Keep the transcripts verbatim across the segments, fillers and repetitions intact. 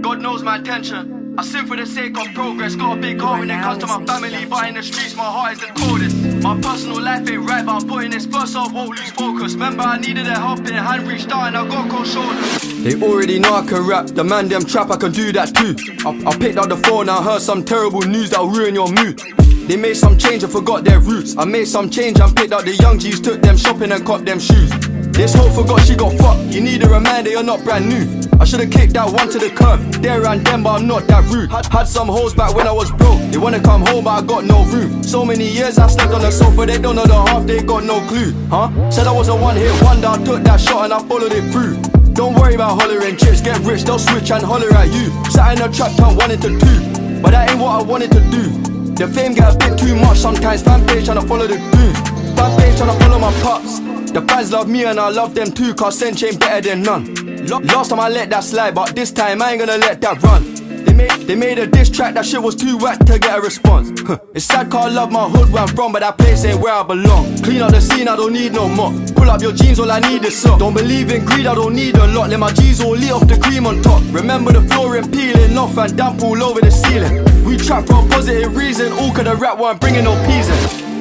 God knows my intention. I sin for the sake of progress. Got a big heart when it comes to my family, but in the streets my heart is the coldest. My personal life ain't right, but I'm putting this first, so I won't lose focus. Remember I needed a helping hand, reached out and I got cold shoulders. They already know I can rap, the man them trap, I can do that too. I, I picked up the phone and heard some terrible news that'll ruin your mood. They made some change and forgot their roots. I made some change and picked up the young G's, took them shopping and copped them shoes. This hoe forgot she got fucked, you need a reminder you're not brand new. I should've kicked that one to the curb, there and then but I'm not that rude. Had, had some hoes back when I was broke, they wanna come home but I got no room. So many years I slept on the sofa, they don't know the half, they got no clue. Huh? Said I was a one hit wonder, I took that shot and I followed it through. Don't worry about hollering chicks, get rich, they'll switch and holler at you. Sat in a trap turn one into two, but that ain't what I wanted to do. The fame get a bit too much sometimes, fan page tryna follow the goon. Fan page tryna follow my pops. The fans love me and I love them too, cause Sench ain't better than none. Last time I let that slide, but this time I ain't gonna let that run. They made, they made a diss track, that shit was too whack to get a response. It's sad cause I love my hood where I'm from, but that place ain't where I belong. Clean up the scene, I don't need no more. Pull up your jeans, all I need is sock. Don't believe in greed, I don't need a lot. Let my G's all lit off the cream on top. Remember the flooring peeling off and damp all over the ceiling. We trap for a positive reason, all cause the rap weren't bringing no peas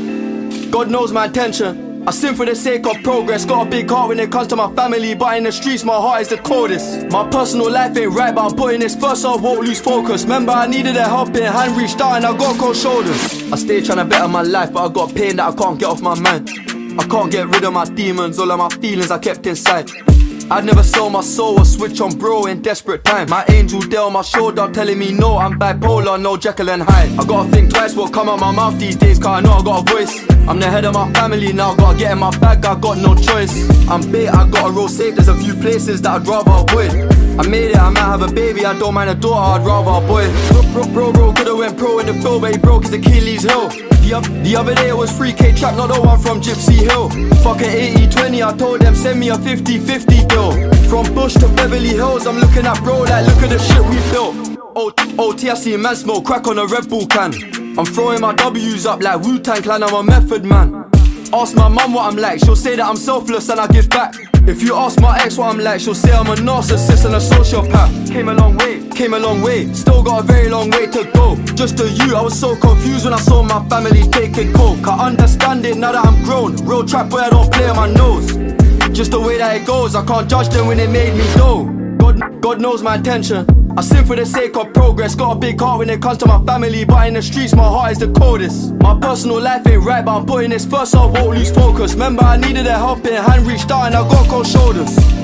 in. God knows my intention. I sin for the sake of progress. Got a big heart when it comes to my family, but in the streets my heart is the coldest. My personal life ain't right, but I'm putting this first, so I won't lose focus. Remember I needed a helping hand, reached out and I got cold shoulders. I stay trying to better my life, but I got pain that I can't get off my mind. I can't get rid of my demons, all of my feelings I kept inside. I'd never sell my soul or switch on bro in desperate time. My angel there on my shoulder telling me no, I'm bipolar, no Jekyll and Hyde. I gotta think twice what come out my mouth these days, cause I know I got a voice. I'm the head of my family now, gotta get in my bag, I got no choice. I'm bait, I gotta roll safe, there's a few places that I'd rather avoid. I made it, I might have a baby, I don't mind a daughter, I'd rather a boy. Bro, bro, bro, bro could've went pro in the field, but he broke his Achilles heel. The, the other day it was three K trap, not the one from Gypsy Hill. Fuck an eighty twenty, I told them send me a fifty fifty deal. From Bush to Beverly Hills, I'm looking at bro like look at the shit we built. O T, I see man smoke crack on a Red Bull can. I'm throwing my W's up like Wu-Tang Clan, I'm a method man. Ask my mum what I'm like, she'll say that I'm selfless and I give back. If you ask my ex what I'm like, she'll say I'm a narcissist and a sociopath. Came a long way, came a long way, still got a very long way to go. Just to you, I was so confused when I saw my family taking coke. I understand it now that I'm grown, real trap boy I don't play on my nose. Just the way that it goes, I can't judge them when they made me dough. God, God knows my intention. I sin for the sake of progress. Got a big heart when it comes to my family, but in the streets my heart is the coldest. My personal life ain't right, but I'm putting this first, so I won't lose focus. Remember I needed a helping hand, reached out and I got cold shoulders.